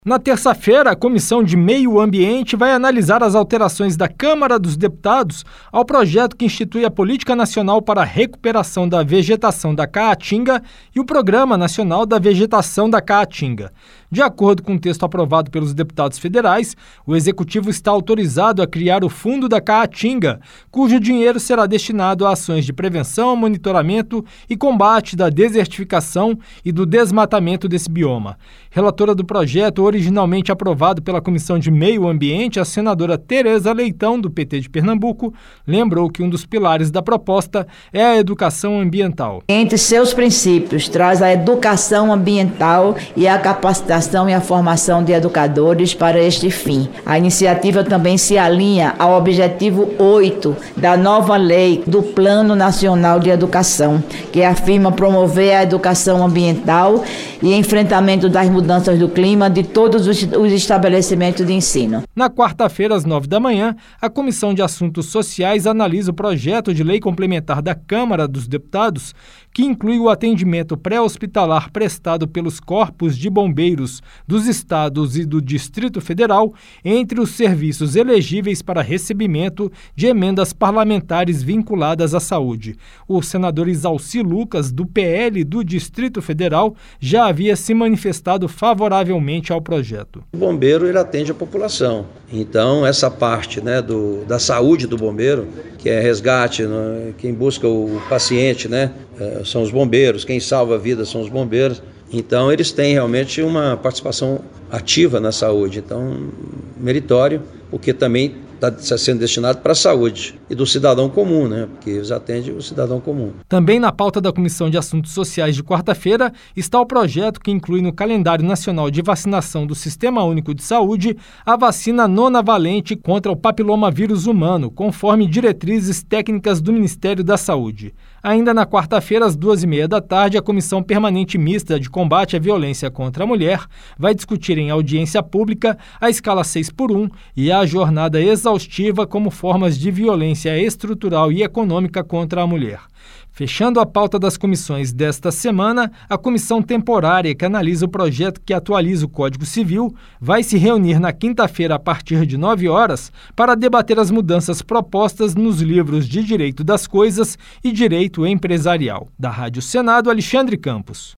Na terça-feira, a Comissão de Meio Ambiente vai analisar as alterações da Câmara dos Deputados ao projeto que institui a Política Nacional para a Recuperação da Vegetação da Caatinga e o Programa Nacional da Vegetação da Caatinga. De acordo com o texto aprovado pelos deputados federais, o Executivo está autorizado a criar o Fundo da Caatinga, cujo dinheiro será destinado a ações de prevenção, monitoramento e combate da desertificação e do desmatamento desse bioma. Relatora do projeto, originalmente aprovado pela Comissão de Meio Ambiente, a senadora Tereza Leitão, do PT de Pernambuco, lembrou que um dos pilares da proposta é a educação ambiental. Entre seus princípios, traz a educação ambiental e a capacitação e a formação de educadores para este fim. A iniciativa também se alinha ao objetivo 8 da nova lei do Plano Nacional de Educação, que afirma promover a educação ambiental e enfrentamento das mudanças do clima de todos os estabelecimentos de ensino. Na quarta-feira, às 9 da manhã, a Comissão de Assuntos Sociais analisa o projeto de lei complementar da Câmara dos Deputados, que inclui o atendimento pré-hospitalar prestado pelos corpos de bombeiros dos estados e do Distrito Federal entre os serviços elegíveis para recebimento de emendas parlamentares vinculadas à saúde. O senador Isalci Lucas, do PL do Distrito Federal, já havia se manifestado favoravelmente ao projeto. O bombeiro ele atende a população, então essa parte da saúde do bombeiro, que é resgate, quem busca o paciente, são os bombeiros, quem salva a vida são os bombeiros. Então, eles têm realmente uma participação ativa na saúde. Então, meritório, porque também está sendo destinado para a saúde e do cidadão comum, porque eles atendem o cidadão comum. Também na pauta da Comissão de Assuntos Sociais de quarta-feira está o projeto que inclui no calendário nacional de vacinação do Sistema Único de Saúde a vacina nonavalente contra o papilomavírus humano, conforme diretrizes técnicas do Ministério da Saúde. Ainda na quarta-feira, às 2h30 da tarde, a Comissão Permanente Mista de Combate à Violência contra a Mulher vai discutir em audiência pública a escala 6x1 e a jornada exaustiva como formas de violência estrutural e econômica contra a mulher. Fechando a pauta das comissões desta semana, a comissão temporária que analisa o projeto que atualiza o Código Civil vai se reunir na quinta-feira a partir de 9 horas para debater as mudanças propostas nos livros de Direito das Coisas e Direito Empresarial. Da Rádio Senado, Alexandre Campos.